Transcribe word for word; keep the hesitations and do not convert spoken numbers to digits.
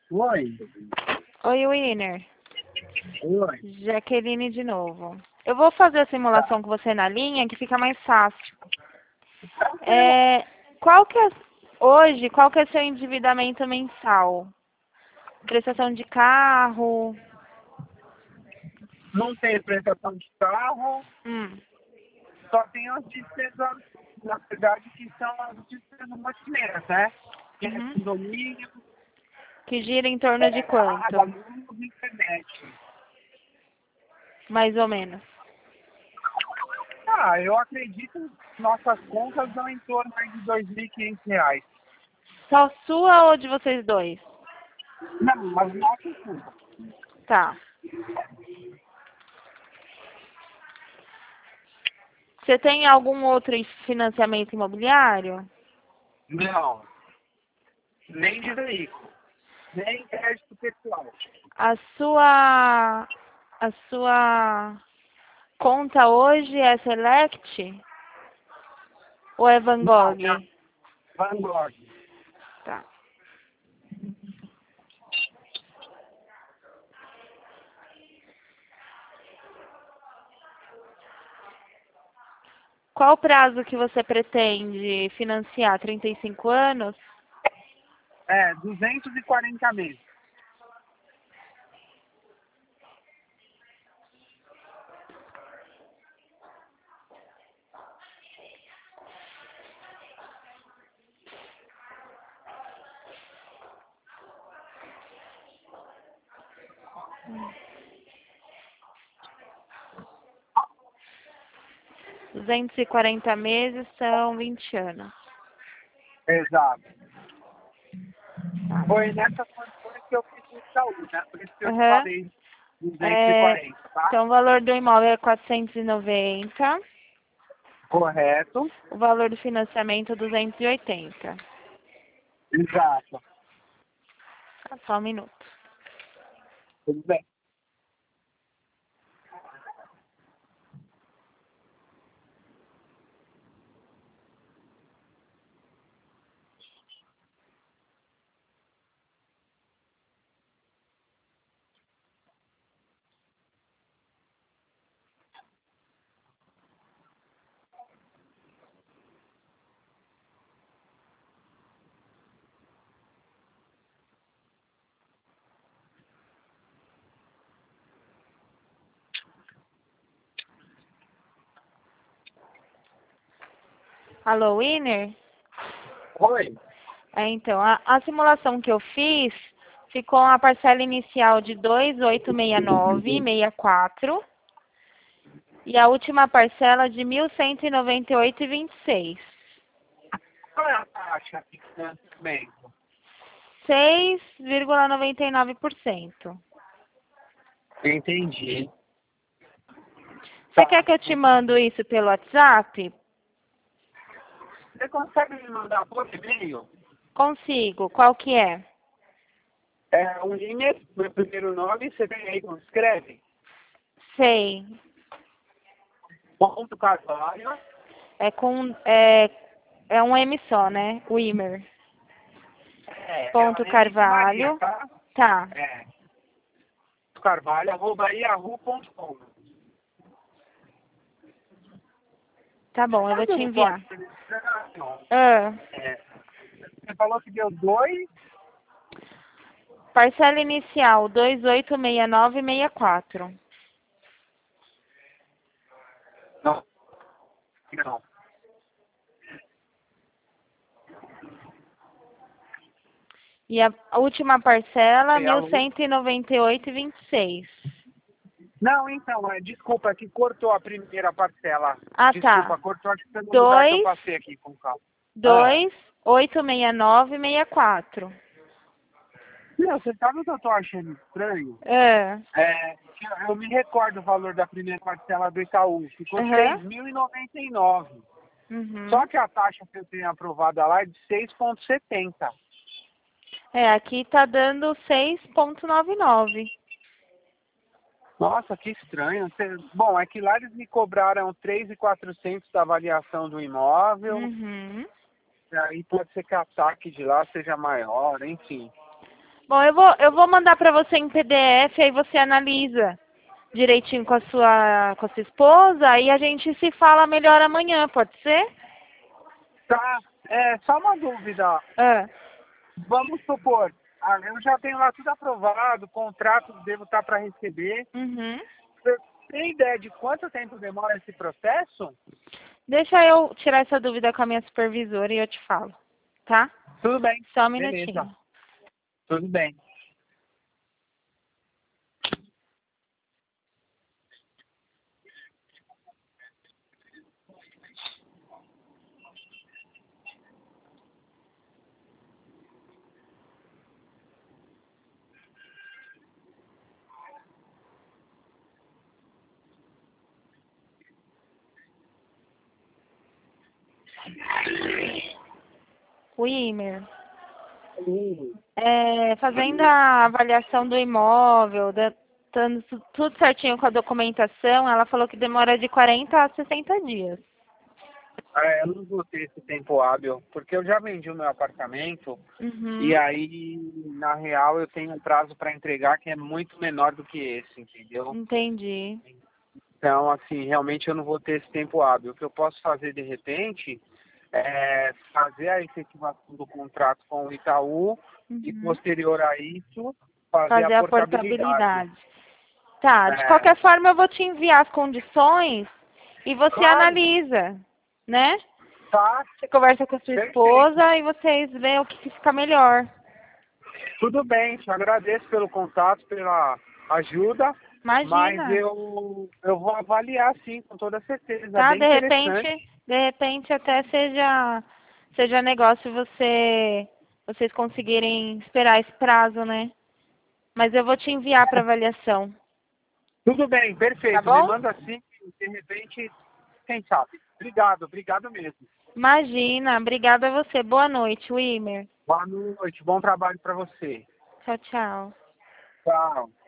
Oi. Oi, Winner. Oi. Jaqueline de novo. Eu vou fazer a simulação com você na linha, que fica mais fácil. É, qual que é, hoje, qual que é seu endividamento mensal? Prestação de carro? Não tem prestação de carro, Hum, só tem as despesas, na verdade, que são as despesas rotineiras, né? Que é uhum. condomínio, Que gira em torno de é, água, quanto? luz e internet. Mais ou menos. Ah, eu acredito que nossas contas dão em torno aí de dois mil e quinhentos reais. Só sua ou de vocês dois? Não, mas nossa conta. Tá. Você tem algum outro financiamento imobiliário? Não, nem de veículo, nem crédito pessoal. A sua, a sua conta hoje é Select ou é Van Não, Gogh? minha Vanguard. Tá. Qual o prazo que você pretende financiar? trinta e cinco anos? É, duzentos e quarenta meses. duzentos e quarenta meses são vinte anos. Exato. Tá. Foi nessas condições que eu fiz o saúde, né? Por isso que eu te Aham. falei duzentos e É, quarenta, tá? então, o valor do imóvel é quatrocentos e noventa. Correto. O valor do financiamento, duzentos e oitenta. Exato. Tá, só um minuto. Tudo bem. Alô, Winner? Oi. É, então, a, a simulação que eu fiz ficou uma parcela inicial de dois mil oitocentos e sessenta e nove vírgula sessenta e quatro e a última parcela de mil cento e noventa e oito vírgula vinte e seis. Qual é a taxa de financiamento? seis vírgula noventa e nove por cento. Entendi. Você Tá. quer que eu te mando isso pelo WhatsApp? Você consegue me mandar por e-mail? Consigo. Qual que é? É, o Liner, meu primeiro nome, você tem aí como escreve? Sei. Ponto Carvalho. É com é, é um M só, né? Wimmer. É, ela Ponto é M de Maria, Carvalho. tá? Tá. É. Carvalho, arroba yahoo ponto com. Tá bom, eu vou Sabe te o sua enviar. administração? Ah, É, você falou que deu dois. parcela inicial dois mil oitocentos e sessenta e nove vírgula sessenta e quatro. Não, não. E a a última parcela, É, mil alô? cento e noventa e oito vírgula vinte e seis. Não, então, é, desculpa, é que cortou a primeira parcela. Ah, tá. Desculpa, cortou aqui pelo lugar que eu dois, passei aqui com o carro. Ah. dois, oitocentos e sessenta e nove vírgula sessenta e quatro. Não, você sabe o que eu tô achando estranho? É. É, que eu eu me recordo o valor da primeira parcela do Itaú. Ficou Aham. seis mil e noventa e nove. Só Uhum. que a taxa que eu tenho aprovada lá é de seis vírgula setenta. É, aqui tá dando seis vírgula noventa e nove. Nossa, que estranho. Cê- Bom, é que lá eles me cobraram três mil e quatrocentos da avaliação do imóvel. Uhum. E aí pode ser que a taxa de lá seja maior, enfim. Bom, eu vou, eu vou mandar para você em P D F, aí você analisa direitinho com a sua, com a sua esposa, aí a gente se fala melhor amanhã, pode ser? Tá, é, só uma dúvida. Ah, Vamos supor, ah, eu já tenho lá tudo aprovado, contrato devo estar para receber. uhum. Você tem ideia de quanto tempo demora esse processo? Deixa eu tirar essa dúvida com a minha supervisora e eu te falo, tá? Tudo bem, Só um beleza, minutinho. tudo bem. Wimer, Hum. é, fazendo a avaliação do imóvel, da- dando tu- tudo certinho com a documentação, ela falou que demora de quarenta a sessenta dias. É, eu não vou ter esse tempo hábil, porque eu já vendi o meu apartamento Uhum, e aí, na real, eu tenho um prazo para entregar que é muito menor do que esse, entendeu? entendi. Então, assim, realmente eu não vou ter esse tempo hábil. O que eu posso fazer de repente é fazer a efetivação do contrato com o Itaú e, Uhum. posterior a isso, fazer a Fazer a portabilidade. portabilidade. Tá, de É, qualquer forma eu vou te enviar as condições e você claro, analisa, né? tá, Você conversa com a sua perfeito. esposa e vocês veem o que que fica melhor. Tudo bem, te agradeço pelo contato, pela ajuda, mas Imagina, eu, eu vou avaliar sim, com toda certeza. É tá? bem De repente, interessante. de repente até seja seja negócio você vocês conseguirem esperar esse prazo, né? Mas eu vou te enviar para avaliação, Tudo bem, tá perfeito. Me bom? manda assim, de repente, quem sabe. Obrigado, obrigado mesmo. Imagina, obrigada a você. Boa noite, Wimer. Boa noite, bom trabalho para você. Tchau, tchau. Tchau.